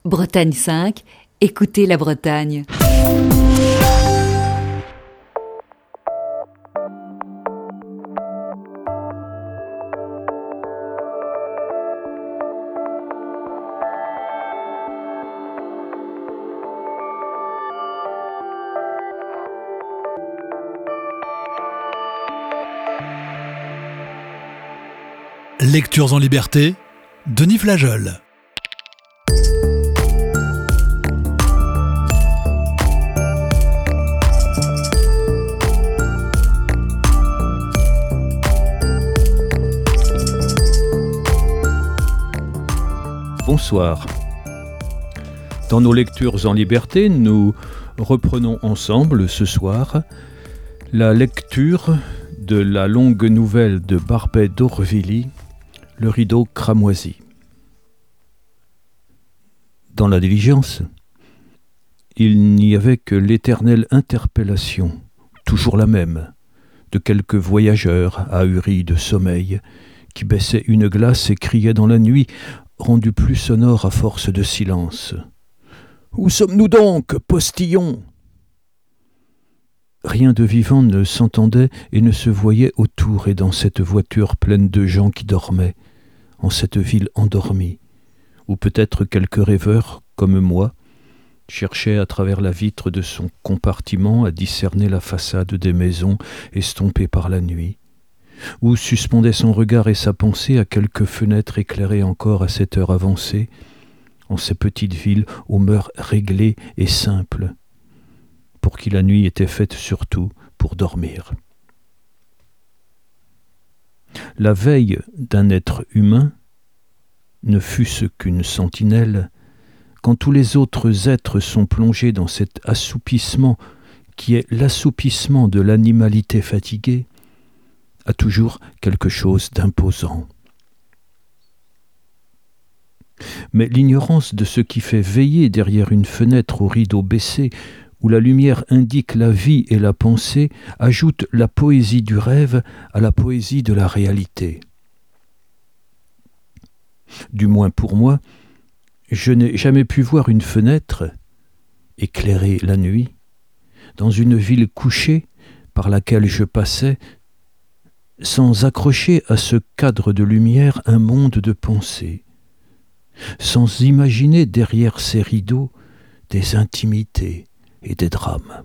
Bretagne 5, écoutez la Bretagne. Lectures en liberté, Denis Flageol. Bonsoir. Dans nos lectures en liberté, nous reprenons ensemble ce soir la lecture de la longue nouvelle de Barbey d'Aurevilly, Le rideau cramoisi. Dans la diligence, il n'y avait que l'éternelle interpellation, toujours la même, de quelques voyageurs ahuris de sommeil, qui baissaient une glace et criaient dans la nuit, rendue plus sonore à force de silence. « Où sommes-nous donc, postillons ?» Rien de vivant ne s'entendait et ne se voyait autour et dans cette voiture pleine de gens qui dormaient, en cette ville endormie, où peut-être quelques rêveurs, comme moi, cherchaient à travers la vitre de son compartiment à discerner la façade des maisons estompées par la nuit, où suspendait son regard et sa pensée à quelques fenêtres éclairées encore à cette heure avancée, en ces petites villes aux mœurs réglées et simples, pour qui la nuit était faite surtout pour dormir. La veille d'un être humain, ne fût-ce qu'une sentinelle, quand tous les autres êtres sont plongés dans cet assoupissement qui est l'assoupissement de l'animalité fatiguée, a toujours quelque chose d'imposant. Mais l'ignorance de ce qui fait veiller derrière une fenêtre au rideau baissé, où la lumière indique la vie et la pensée, ajoute la poésie du rêve à la poésie de la réalité. Du moins pour moi, je n'ai jamais pu voir une fenêtre, éclairée la nuit, dans une ville couchée par laquelle je passais, sans accrocher à ce cadre de lumière un monde de pensée, sans imaginer derrière ces rideaux des intimités et des drames.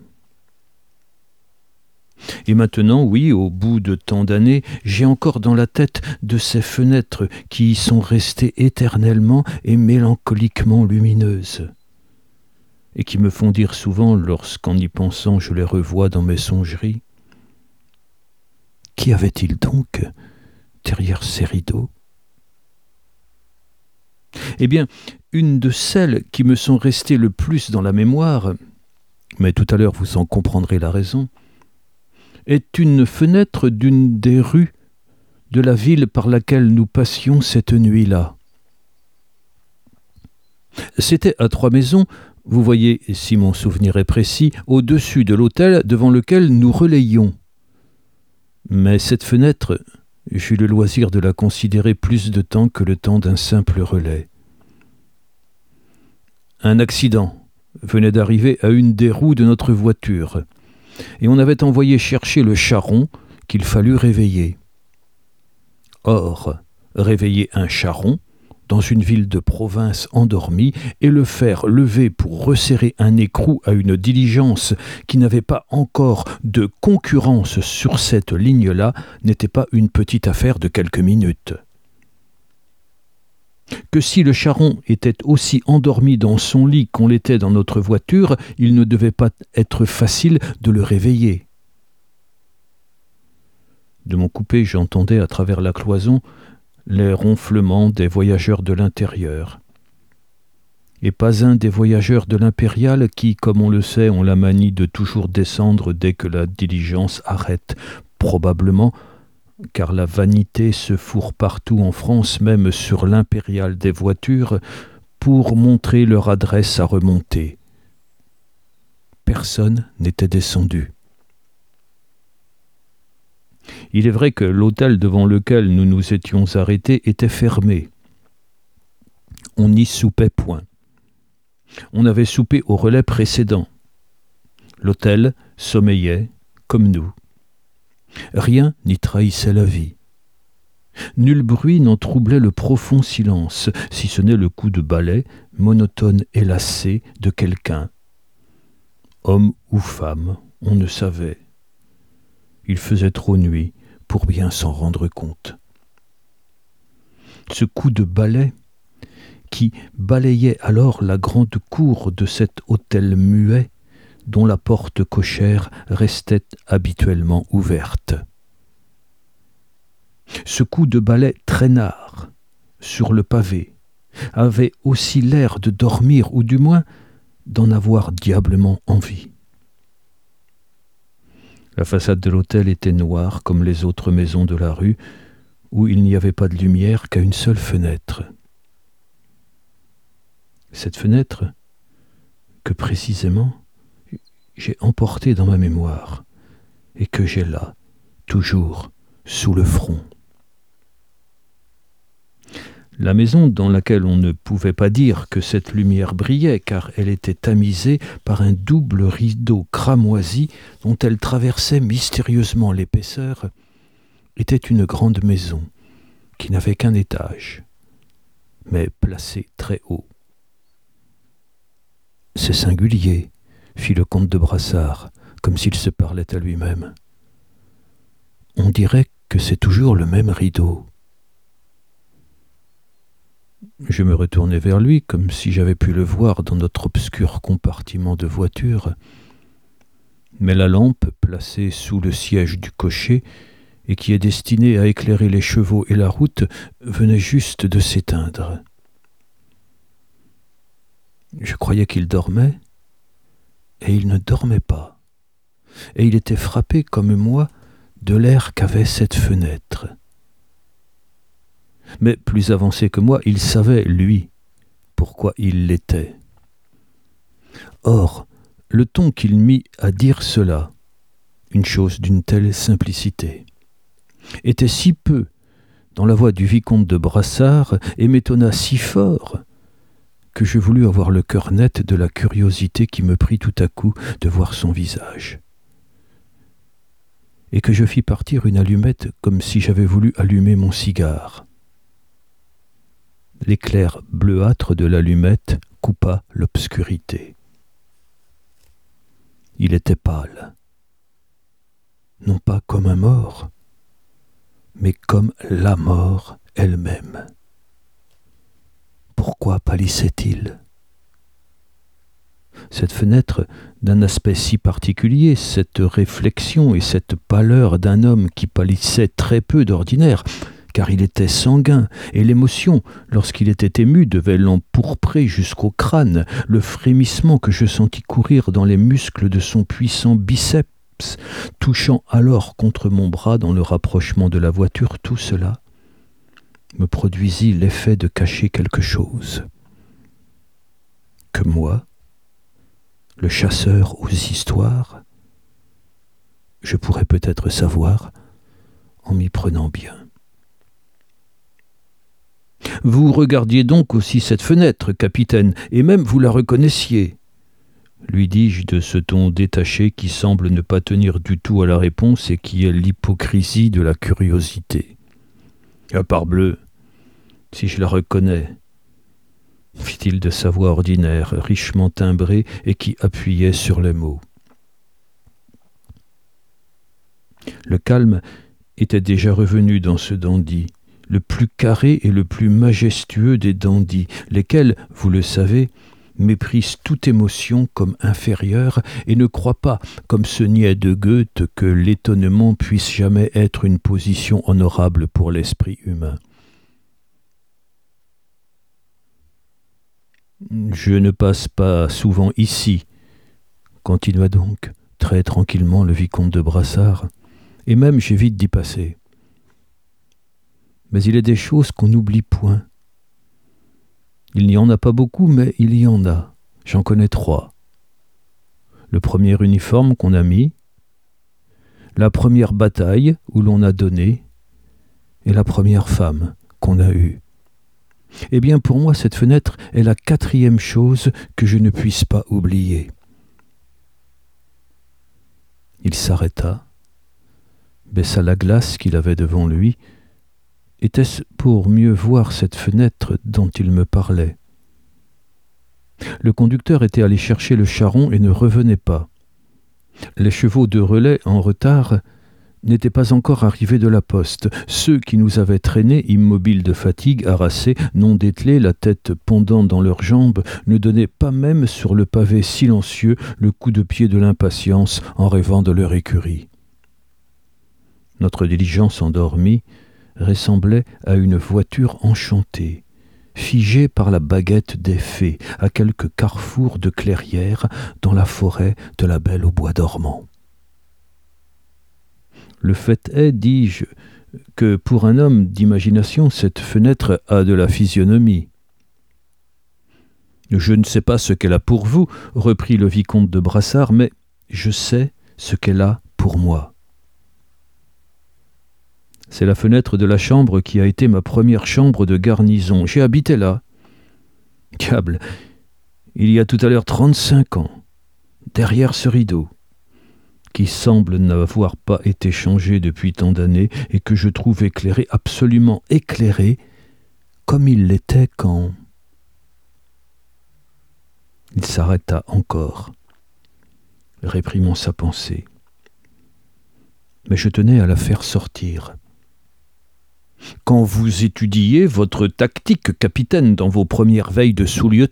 Et maintenant, oui, au bout de tant d'années, j'ai encore dans la tête de ces fenêtres qui y sont restées éternellement et mélancoliquement lumineuses, et qui me font dire souvent, lorsqu'en y pensant je les revois dans mes songeries, qu'y avait-il donc derrière ces rideaux ? Eh bien, une de celles qui me sont restées le plus dans la mémoire, mais tout à l'heure vous en comprendrez la raison, est une fenêtre d'une des rues de la ville par laquelle nous passions cette nuit-là. C'était à Trois-Maisons, vous voyez, si mon souvenir est précis, au-dessus de l'hôtel devant lequel nous relayions. Mais cette fenêtre, j'eus le loisir de la considérer plus de temps que le temps d'un simple relais. Un accident venait d'arriver à une des roues de notre voiture, et on avait envoyé chercher le charron qu'il fallut réveiller. Or, réveiller un charron dans une ville de province endormie et le faire lever pour resserrer un écrou à une diligence qui n'avait pas encore de concurrence sur cette ligne-là n'était pas une petite affaire de quelques minutes. Que si le charron était aussi endormi dans son lit qu'on l'était dans notre voiture, il ne devait pas être facile de le réveiller. De mon coupé, j'entendais à travers la cloison les ronflements des voyageurs de l'intérieur. Et pas un des voyageurs de l'impériale qui, comme on le sait, ont la manie de toujours descendre dès que la diligence arrête, probablement, car la vanité se fourre partout en France, même sur l'impériale des voitures, pour montrer leur adresse à remonter. Personne n'était descendu. Il est vrai que l'hôtel devant lequel nous nous étions arrêtés était fermé. On n'y soupait point. On avait soupé au relais précédent. L'hôtel sommeillait, comme nous. Rien n'y trahissait la vie. Nul bruit n'en troublait le profond silence, si ce n'est le coup de balai, monotone et lassé, de quelqu'un. Homme ou femme, on ne savait. Il faisait trop nuit pour bien s'en rendre compte. Ce coup de balai, qui balayait alors la grande cour de cet hôtel muet, dont la porte cochère restait habituellement ouverte. Ce coup de balai traînard, sur le pavé, avait aussi l'air de dormir, ou du moins d'en avoir diablement envie. La façade de l'hôtel était noire comme les autres maisons de la rue, où il n'y avait pas de lumière qu'à une seule fenêtre. Cette fenêtre, que précisément j'ai emportée dans ma mémoire, et que j'ai là, toujours, sous le front. La maison dans laquelle on ne pouvait pas dire que cette lumière brillait, car elle était tamisée par un double rideau cramoisi dont elle traversait mystérieusement l'épaisseur, était une grande maison qui n'avait qu'un étage, mais placée très haut. « C'est singulier », fit le comte de Brassard, comme s'il se parlait à lui-même. « On dirait que c'est toujours le même rideau. » Je me retournai vers lui, comme si j'avais pu le voir dans notre obscur compartiment de voiture. Mais la lampe, placée sous le siège du cocher, et qui est destinée à éclairer les chevaux et la route, venait juste de s'éteindre. Je croyais qu'il dormait, et il ne dormait pas, et il était frappé, comme moi, de l'air qu'avait cette fenêtre. Mais plus avancé que moi, il savait, lui, pourquoi il l'était. Or, le ton qu'il mit à dire cela, une chose d'une telle simplicité, était si peu dans la voix du vicomte de Brassard et m'étonna si fort que je voulus avoir le cœur net de la curiosité qui me prit tout à coup de voir son visage, et que je fis partir une allumette comme si j'avais voulu allumer mon cigare. L'éclair bleuâtre de l'allumette coupa l'obscurité. Il était pâle, non pas comme un mort, mais comme la mort elle-même. Pourquoi pâlissait-il ? Cette fenêtre, d'un aspect si particulier, cette réflexion et cette pâleur d'un homme qui pâlissait très peu d'ordinaire, car il était sanguin, et l'émotion, lorsqu'il était ému, devait l'empourprer jusqu'au crâne, le frémissement que je sentis courir dans les muscles de son puissant biceps, touchant alors contre mon bras dans le rapprochement de la voiture, tout cela me produisit l'effet de cacher quelque chose que moi, le chasseur aux histoires, je pourrais peut-être savoir en m'y prenant bien. Vous regardiez donc aussi cette fenêtre, capitaine, et même vous la reconnaissiez, lui dis-je de ce ton détaché qui semble ne pas tenir du tout à la réponse et qui est l'hypocrisie de la curiosité. Ah, parbleu, si je la reconnais, fit-il de sa voix ordinaire, richement timbrée et qui appuyait sur les mots. Le calme était déjà revenu dans ce dandy, le plus carré et le plus majestueux des dandys, lesquels, vous le savez, méprisent toute émotion comme inférieure et ne croient pas, comme ce niais de Goethe, que l'étonnement puisse jamais être une position honorable pour l'esprit humain. Je ne passe pas souvent ici, continua donc très tranquillement le vicomte de Brassard, et même j'évite d'y passer. Mais il est des choses qu'on n'oublie point. Il n'y en a pas beaucoup, mais il y en a. J'en connais 3. Le premier uniforme qu'on a mis, la première bataille où l'on a donné, et la première femme qu'on a eue. Eh bien, pour moi, cette fenêtre est la 4e chose que je ne puisse pas oublier. » Il s'arrêta, baissa la glace qu'il avait devant lui. Était-ce pour mieux voir cette fenêtre dont il me parlait ? Le conducteur était allé chercher le charron et ne revenait pas. Les chevaux de relais en retard n'étaient pas encore arrivés de la poste. Ceux qui nous avaient traînés, immobiles de fatigue, harassés, non dételés, la tête pendant dans leurs jambes, ne donnaient pas même sur le pavé silencieux le coup de pied de l'impatience en rêvant de leur écurie. Notre diligence endormie ressemblait à une voiture enchantée, figée par la baguette des fées à quelque carrefour de clairière dans la forêt de la Belle au bois dormant. Le fait est, dis-je, que pour un homme d'imagination, cette fenêtre a de la physionomie. « Je ne sais pas ce qu'elle a pour vous, » reprit le vicomte de Brassard, « mais je sais ce qu'elle a pour moi. C'est la fenêtre de la chambre qui a été ma première chambre de garnison. J'ai habité là. Diable, il y a tout à l'heure 35 ans, derrière ce rideau, qui semble n'avoir pas été changé depuis tant d'années et que je trouve éclairé, absolument éclairé, comme il l'était quand... » Il s'arrêta encore, réprimant sa pensée. Mais je tenais à la faire sortir. « Quand vous étudiez votre tactique, capitaine, dans vos premières veilles de sous-lieutenant. »«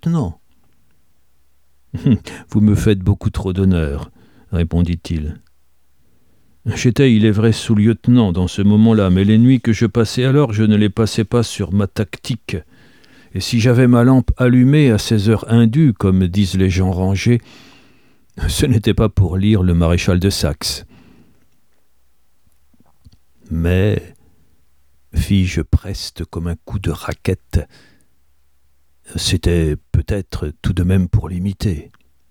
Vous me faites beaucoup trop d'honneur, » répondit-il. « J'étais, il est vrai, sous-lieutenant dans ce moment-là, mais les nuits que je passais alors, je ne les passais pas sur ma tactique. Et si j'avais ma lampe allumée à ces heures indues, comme disent les gens rangés, ce n'était pas pour lire le maréchal de Saxe. » « Mais, fis-je preste comme un coup de raquette, c'était peut-être tout de même pour l'imiter. »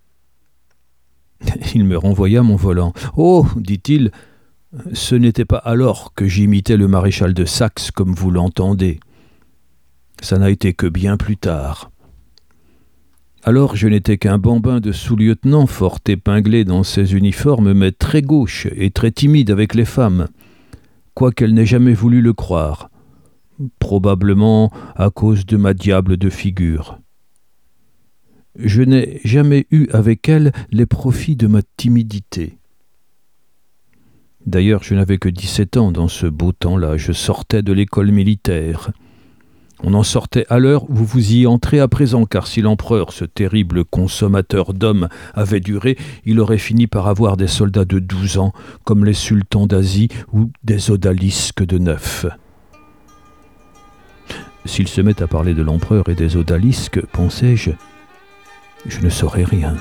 Il me renvoya mon volant. « Oh, dit-il, ce n'était pas alors que j'imitais le maréchal de Saxe comme vous l'entendez. Ça n'a été que bien plus tard. Alors je n'étais qu'un bambin de sous-lieutenant fort épinglé dans ses uniformes, mais très gauche et très timide avec les femmes, quoiqu'elle n'ait jamais voulu le croire, probablement à cause de ma diable de figure. Je n'ai jamais eu avec elle les profits de ma timidité. D'ailleurs, je n'avais que 17 ans dans ce beau temps-là, je sortais de l'école militaire. On en sortait à l'heure où vous y entrez à présent, car si l'empereur, ce terrible consommateur d'hommes, avait duré, il aurait fini par avoir des soldats de 12 ans, comme les sultans d'Asie ou des odalisques de 9. S'il se met à parler de l'empereur et des odalisques, pensais-je, je ne saurais rien.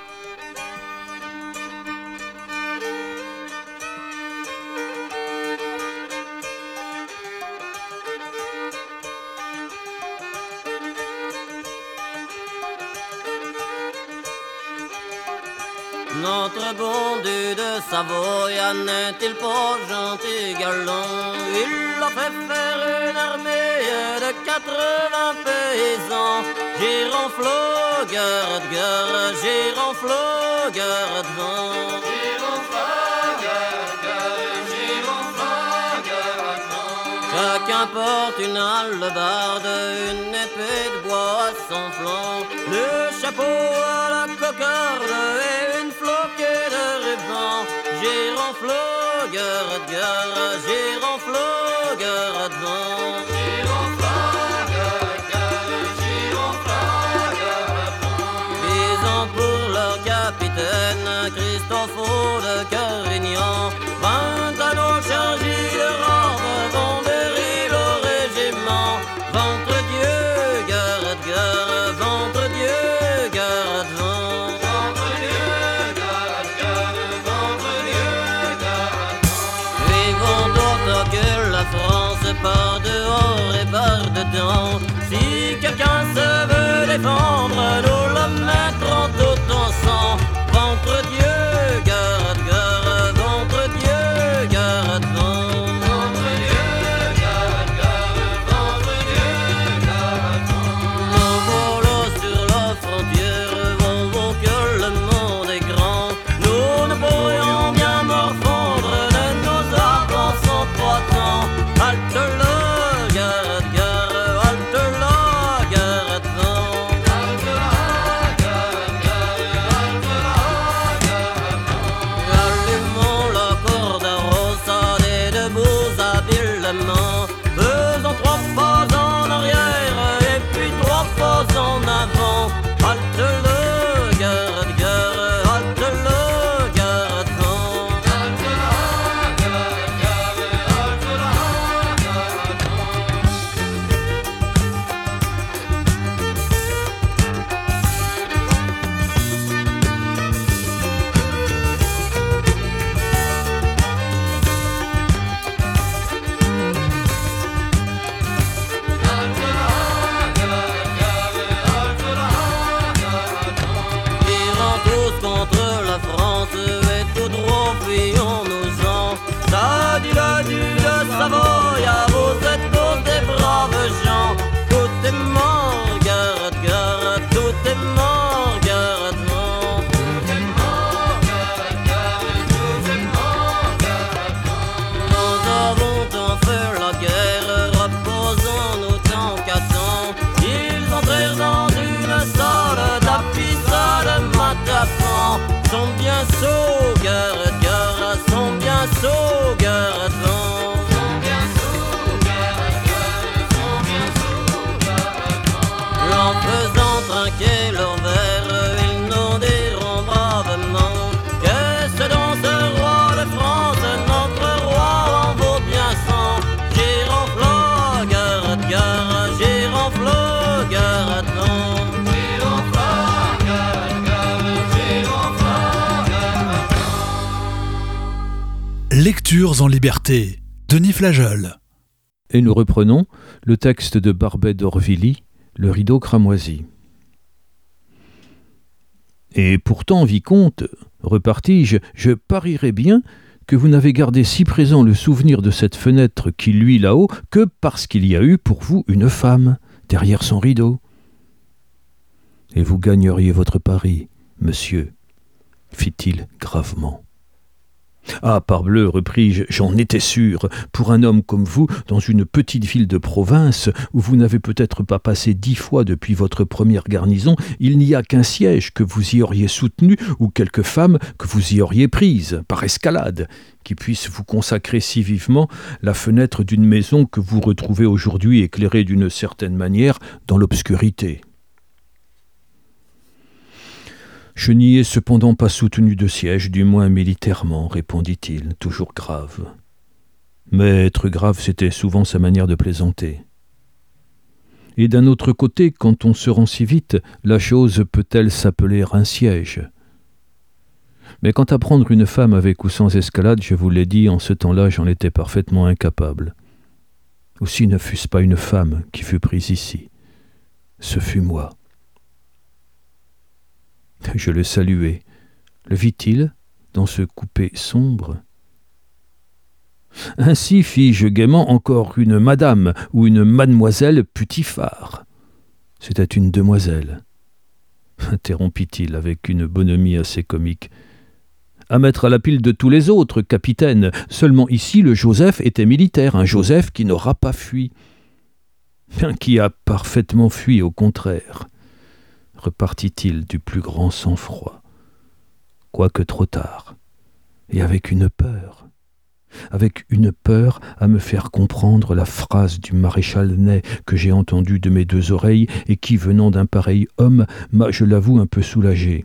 Notre bon duc de Savoie n'est-il pas gentil galant? Il a fait faire une armée de 80 paysans. Gironflot, garde, garde, gironflot, garde, vent. Gironflot, garde, garde, gironflot, garde, vent. Chacun porte une hallebarde, une épée de bois à son flanc, le chapeau à la cocarde et une floquée de ruban. Gironflot, garde, garde, gironflot, garde, vent. Gironflot, garde, garde, gironflot, garde, vent. Ils ont pour leur capitaine Christophe de Carignan. 20 anneaux chargés de robes vont dérive au régiment. Ventre Dieu, garde, garde, ventre Dieu, garde, vent. Ventre Dieu, garde, garde, ventre Dieu, garde, vent. Vivons d'autant que la France par dehors et par dedans. Si quelqu'un se veut défendre, nous le mettrons tout ensemble. Ventre Dieu, garde, garde, ventre Dieu, garde, vent. Ventre Dieu, garde, garde, ventre Dieu, garde, Lectures en liberté. Denis Flageol. Et nous reprenons le texte de Barbey d'Aurevilly, Le rideau cramoisi. Et pourtant, vicomte, repartis-je, je parierais bien que vous n'avez gardé si présent le souvenir de cette fenêtre qui luit là-haut que parce qu'il y a eu pour vous une femme derrière son rideau. Et vous gagneriez votre pari, monsieur, fit-il gravement. Ah, parbleu, repris-je, j'en étais sûr. Pour un homme comme vous, dans une petite ville de province, où vous n'avez peut-être pas passé 10 fois depuis votre première garnison, il n'y a qu'un siège que vous y auriez soutenu, ou quelques femmes que vous y auriez prises, par escalade, qui puissent vous consacrer si vivement la fenêtre d'une maison que vous retrouvez aujourd'hui éclairée d'une certaine manière dans l'obscurité. Je n'y ai cependant pas soutenu de siège, du moins militairement, répondit-il, toujours grave. Mais être grave, c'était souvent sa manière de plaisanter. Et d'un autre côté, quand on se rend si vite, la chose peut-elle s'appeler un siège? Mais quant à prendre une femme avec ou sans escalade, je vous l'ai dit, en ce temps-là, j'en étais parfaitement incapable. Aussi ne fût-ce pas une femme qui fut prise ici. Ce fut moi. Je le saluai. Le vit-il dans ce coupé sombre? Ainsi fis-je gaiement encore une madame ou une mademoiselle Putiphar. C'était une demoiselle, interrompit-il avec une bonhomie assez comique. À mettre à la pile de tous les autres, capitaine. Seulement ici, le Joseph était militaire, un Joseph qui n'aura pas fui. Qui a parfaitement fui, au contraire, repartit-il du plus grand sang-froid, quoique trop tard, et avec une peur à me faire comprendre la phrase du maréchal Ney que j'ai entendue de mes 2 oreilles et qui, venant d'un pareil homme, m'a, je l'avoue, un peu soulagé.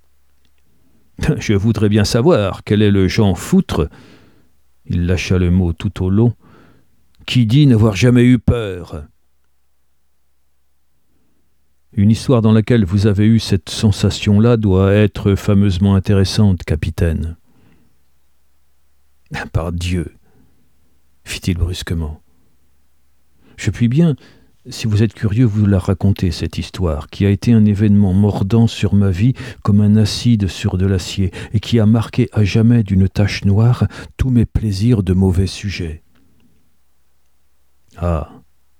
Je voudrais bien savoir quel est le Jean Foutre, il lâcha le mot tout au long, qui dit n'avoir jamais eu peur. Une histoire dans laquelle vous avez eu cette sensation-là doit être fameusement intéressante, capitaine. Par Dieu, fit-il brusquement. Je puis bien, si vous êtes curieux, vous la raconter, cette histoire, qui a été un événement mordant sur ma vie comme un acide sur de l'acier, et qui a marqué à jamais d'une tache noire tous mes plaisirs de mauvais sujet. Ah,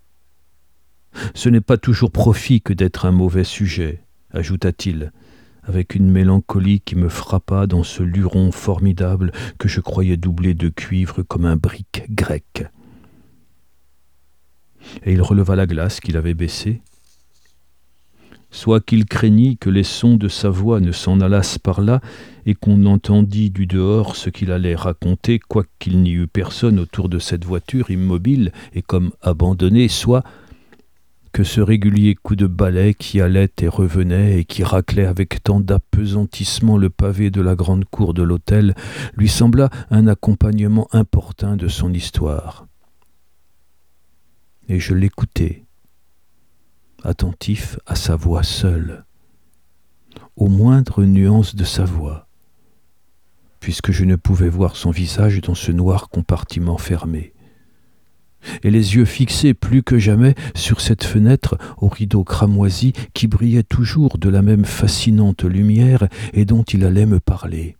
ce n'est pas toujours profit que d'être un mauvais sujet, ajouta-t-il, avec une mélancolie qui me frappa dans ce luron formidable que je croyais doublé de cuivre comme un brick grec. Et il releva la glace qu'il avait baissée. Soit qu'il craignît que les sons de sa voix ne s'en allassent par là et qu'on entendît du dehors ce qu'il allait raconter, quoiqu'il n'y eût personne autour de cette voiture immobile et comme abandonnée, soit que ce régulier coup de balai qui allait et revenait et qui raclait avec tant d'appesantissement le pavé de la grande cour de l'hôtel lui sembla un accompagnement importun de son histoire. Et je l'écoutai, attentif à sa voix seule, aux moindres nuances de sa voix, puisque je ne pouvais voir son visage dans ce noir compartiment fermé, et les yeux fixés plus que jamais sur cette fenêtre au rideau cramoisi qui brillait toujours de la même fascinante lumière et dont il allait me parler.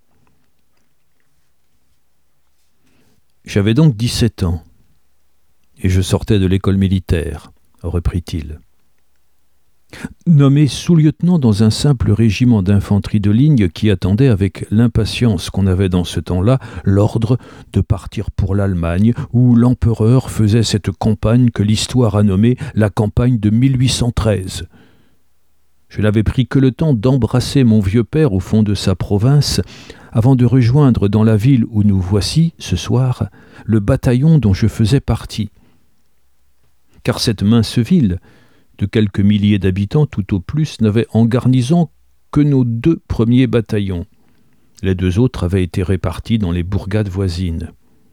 J'avais donc 17 ans, et je sortais de l'école militaire, reprit-il. Nommé sous-lieutenant dans un simple régiment d'infanterie de ligne qui attendait avec l'impatience qu'on avait dans ce temps-là l'ordre de partir pour l'Allemagne, où l'empereur faisait cette campagne que l'histoire a nommée la campagne de 1813. Je n'avais pris que le temps d'embrasser mon vieux père au fond de sa province, avant de rejoindre dans la ville où nous voici, ce soir, le bataillon dont je faisais partie. Car cette mince ville, de quelques milliers d'habitants tout au plus, n'avait en garnison que nos 2 premiers bataillons. Les 2 autres avaient été répartis dans les bourgades voisines.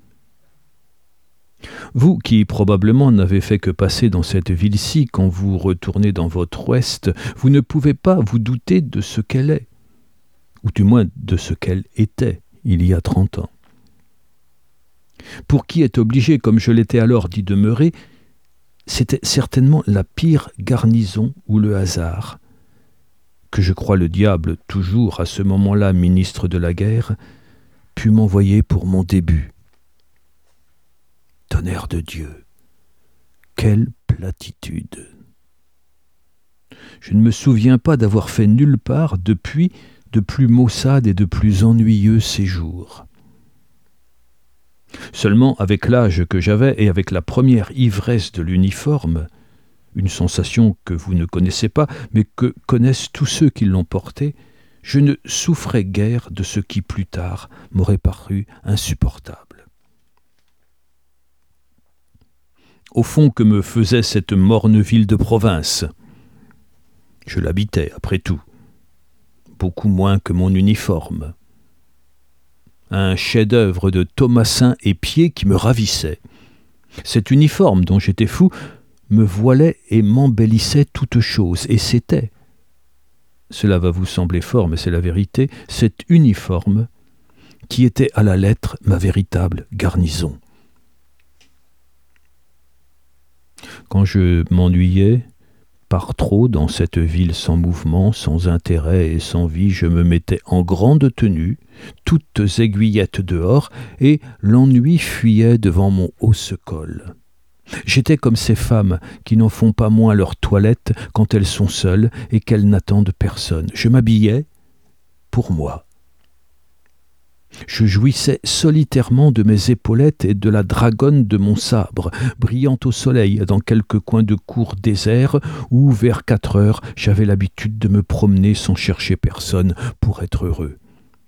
Vous qui probablement n'avez fait que passer dans cette ville-ci quand vous retournez dans votre ouest, vous ne pouvez pas vous douter de ce qu'elle est, ou du moins de ce qu'elle était il y a 30 ans. pour qui est obligé, comme je l'étais alors, d'y demeurer, c'était certainement la pire garnison ou le hasard, que je crois le diable, toujours à ce moment-là ministre de la guerre, put m'envoyer pour mon début. Tonnerre de Dieu, quelle platitude! Je ne me souviens pas d'avoir fait nulle part depuis de plus maussade et de plus ennuyeux séjours. Seulement, avec l'âge que j'avais et avec la première ivresse de l'uniforme, une sensation que vous ne connaissez pas, mais que connaissent tous ceux qui l'ont portée, je ne souffrais guère de ce qui plus tard m'aurait paru insupportable. Au fond, que me faisait cette morne ville de province? Je l'habitais, après tout, beaucoup moins que mon uniforme. Un chef-d'œuvre de Thomassin et Pied qui me ravissait. Cet uniforme dont j'étais fou me voilait et m'embellissait toute chose, et c'était, cela va vous sembler fort, mais c'est la vérité, cet uniforme qui était à la lettre ma véritable garnison. Quand je m'ennuyais, par trop dans cette ville sans mouvement, sans intérêt et sans vie, je me mettais en grande tenue, toutes aiguillettes dehors, et l'ennui fuyait devant mon hausse-col. J'étais comme ces femmes qui n'en font pas moins leur toilette quand elles sont seules et qu'elles n'attendent personne. Je m'habillais pour moi. Je jouissais solitairement de mes épaulettes et de la dragonne de mon sabre, brillant au soleil dans quelques coins de cour désert où, vers 4 heures, j'avais l'habitude de me promener sans chercher personne pour être heureux.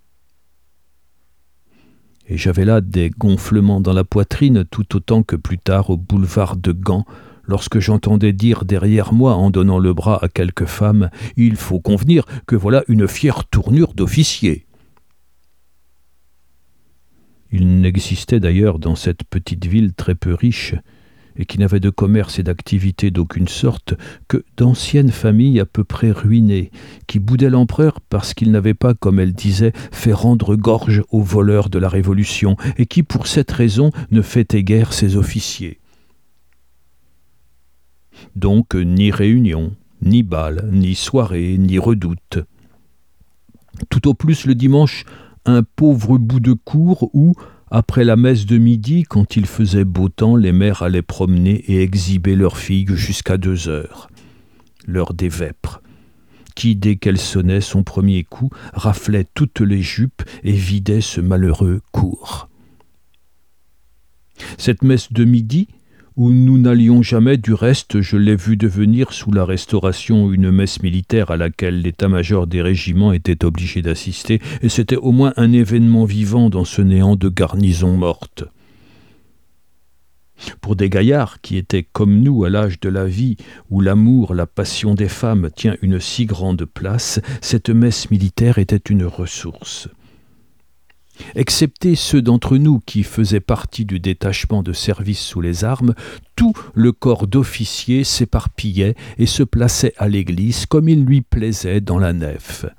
Et j'avais là des gonflements dans la poitrine tout autant que plus tard au boulevard de Gand, lorsque j'entendais dire derrière moi, en donnant le bras à quelques femmes, « Il faut convenir que voilà une fière tournure d'officier ». Il n'existait d'ailleurs dans cette petite ville très peu riche, et qui n'avait de commerce et d'activité d'aucune sorte, que d'anciennes familles à peu près ruinées, qui boudaient l'empereur parce qu'il n'avait pas, comme elle disait, fait rendre gorge aux voleurs de la Révolution, et qui, pour cette raison, ne fêtait guère ses officiers. Donc, ni réunion, ni bal, ni soirée, ni redoute. Tout au plus le dimanche, un pauvre bout de cour où, après la messe de midi, quand il faisait beau temps, les mères allaient promener et exhiber leurs filles jusqu'à 2 heures. L'heure des vêpres, qui, dès qu'elle sonnait son premier coup, raflait toutes les jupes et vidait ce malheureux cours. Cette messe de midi, où nous n'allions jamais, du reste, je l'ai vu devenir sous la Restauration une messe militaire à laquelle l'état-major des régiments était obligé d'assister, et c'était au moins un événement vivant dans ce néant de garnison morte. Pour des gaillards qui étaient comme nous à l'âge de la vie, où l'amour, la passion des femmes tient une si grande place, cette messe militaire était une ressource. Excepté ceux d'entre nous qui faisaient partie du détachement de service sous les armes, tout le corps d'officiers s'éparpillait et se plaçait à l'église comme il lui plaisait dans la nef.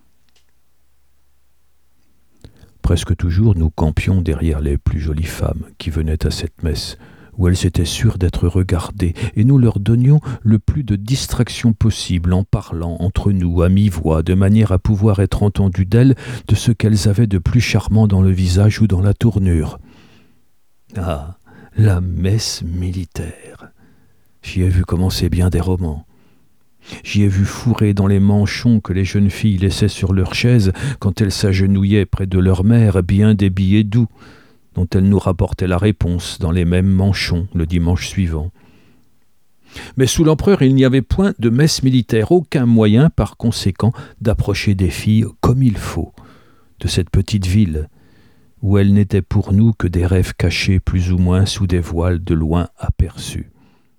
Presque toujours, nous campions derrière les plus jolies femmes qui venaient à cette messe, où elles étaient sûres d'être regardées, et nous leur donnions le plus de distraction possible en parlant entre nous à mi-voix, de manière à pouvoir être entendues d'elles de ce qu'elles avaient de plus charmant dans le visage ou dans la tournure. Ah, la messe militaire! J'y ai vu commencer bien des romans. J'y ai vu fourrer dans les manchons que les jeunes filles laissaient sur leurs chaises quand elles s'agenouillaient près de leur mère bien des billets doux, dont elle nous rapportait la réponse dans les mêmes manchons le dimanche suivant. Mais sous l'empereur, il n'y avait point de messe militaire, aucun moyen, par conséquent, d'approcher des filles comme il faut de cette petite ville, où elles n'étaient pour nous que des rêves cachés plus ou moins sous des voiles de loin aperçus.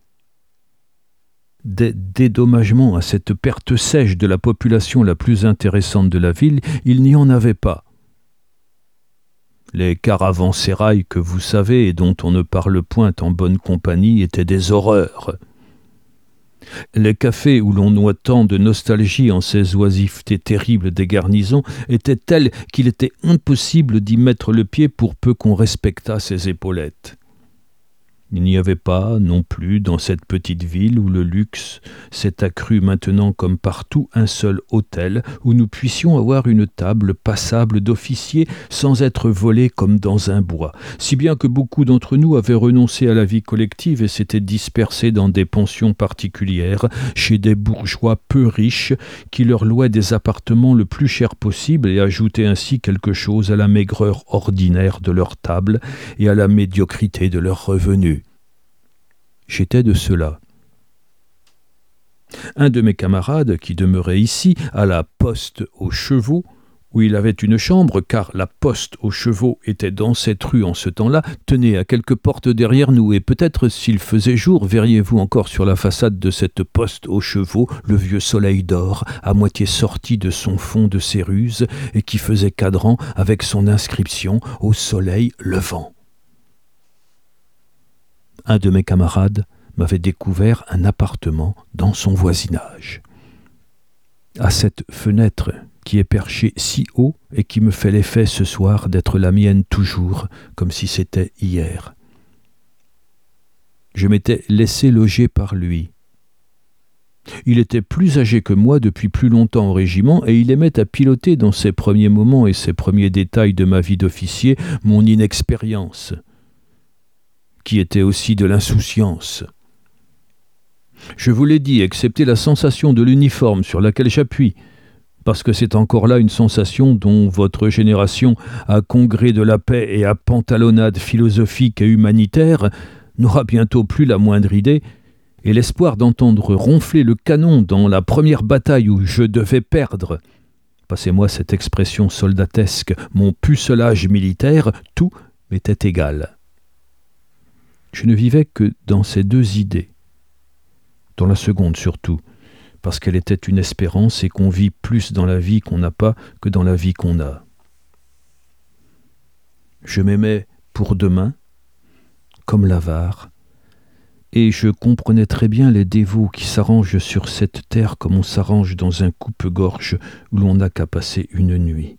Des dédommagements à cette perte sèche de la population la plus intéressante de la ville, il n'y en avait pas. Les caravansérails que vous savez et dont on ne parle point en bonne compagnie étaient des horreurs. Les cafés où l'on noie tant de nostalgie en ces oisivetés terribles des garnisons étaient tels qu'il était impossible d'y mettre le pied pour peu qu'on respectât ses épaulettes. Il n'y avait pas, non plus, dans cette petite ville où le luxe s'est accru maintenant comme partout, un seul hôtel où nous puissions avoir une table passable d'officiers sans être volés comme dans un bois, si bien que beaucoup d'entre nous avaient renoncé à la vie collective et s'étaient dispersés dans des pensions particulières chez des bourgeois peu riches qui leur louaient des appartements le plus cher possible et ajoutaient ainsi quelque chose à la maigreur ordinaire de leur table et à la médiocrité de leurs revenus. J'étais de ceux-là. Un de mes camarades, qui demeurait ici, à la Poste aux Chevaux, où il avait une chambre, car la Poste aux Chevaux était dans cette rue en ce temps-là, tenait à quelques portes derrière nous, et peut-être, s'il faisait jour, verriez-vous encore sur la façade de cette Poste aux Chevaux le vieux soleil d'or, à moitié sorti de son fond de céruse, et qui faisait cadran avec son inscription « Au soleil levant ». Un de mes camarades m'avait découvert un appartement dans son voisinage. À cette fenêtre qui est perchée si haut et qui me fait l'effet ce soir d'être la mienne toujours, comme si c'était hier. Je m'étais laissé loger par lui. Il était plus âgé que moi depuis plus longtemps au régiment et il aimait à piloter dans ses premiers moments et ses premiers détails de ma vie d'officier mon inexpérience, qui était aussi de l'insouciance. Je vous l'ai dit, excepté la sensation de l'uniforme sur laquelle j'appuie, parce que c'est encore là une sensation dont votre génération, à congrès de la paix et à pantalonnade philosophique et humanitaire, n'aura bientôt plus la moindre idée, et l'espoir d'entendre ronfler le canon dans la première bataille où je devais perdre, passez-moi cette expression soldatesque, mon pucelage militaire, tout m'était égal. Je ne vivais que dans ces deux idées, dans la seconde surtout, parce qu'elle était une espérance et qu'on vit plus dans la vie qu'on n'a pas que dans la vie qu'on a. Je m'aimais pour demain, comme l'avare, et je comprenais très bien les dévots qui s'arrangent sur cette terre comme on s'arrange dans un coupe-gorge où l'on n'a qu'à passer une nuit.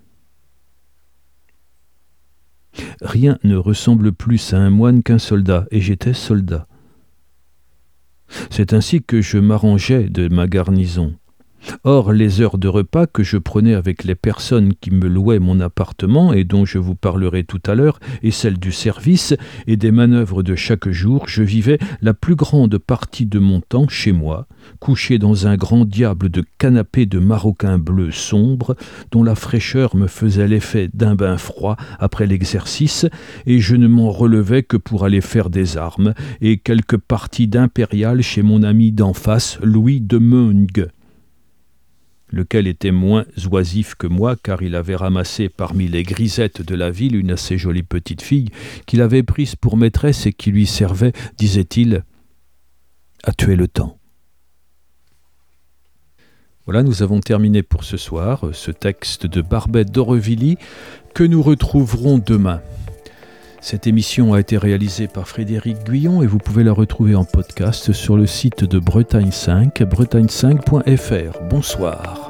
Rien ne ressemble plus à un moine qu'un soldat, et j'étais soldat. C'est ainsi que je m'arrangeais de ma garnison. Or, les heures de repas que je prenais avec les personnes qui me louaient mon appartement et dont je vous parlerai tout à l'heure, et celles du service et des manœuvres de chaque jour, je vivais la plus grande partie de mon temps chez moi, couché dans un grand diable de canapé de maroquin bleu sombre, dont la fraîcheur me faisait l'effet d'un bain froid après l'exercice, et je ne m'en relevais que pour aller faire des armes, et quelques parties d'impérial chez mon ami d'en face, Louis de Meung, lequel était moins oisif que moi, car il avait ramassé parmi les grisettes de la ville une assez jolie petite fille qu'il avait prise pour maîtresse et qui lui servait, disait-il, à tuer le temps. Voilà, nous avons terminé pour ce soir ce texte de Barbet d'Aurevilly que nous retrouverons demain. Cette émission a été réalisée par Frédéric Guyon et vous pouvez la retrouver en podcast sur le site de Bretagne 5, bretagne5.fr. Bonsoir.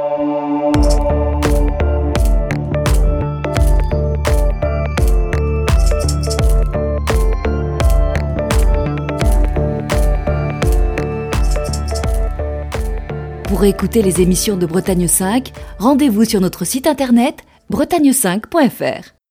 Pour écouter les émissions de Bretagne 5, rendez-vous sur notre site internet bretagne5.fr.